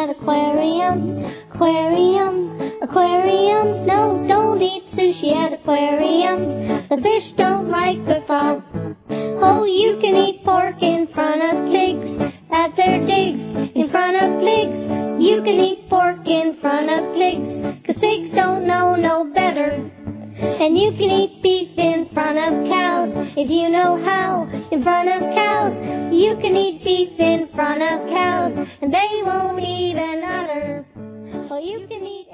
at aquariums, aquariums, aquariums. No, don't eat sushi at aquariums. The fish don't like the thought. Oh, you can eat pork in front of pigs at their digs, in front of pigs. You can eat pork in front of pigs, 'cause pigs don't know no better. And you can eat beef in front of cows, if you know how, in front of cows. You can eat beef in front of cows, and they won't even utter. Oh, you can eat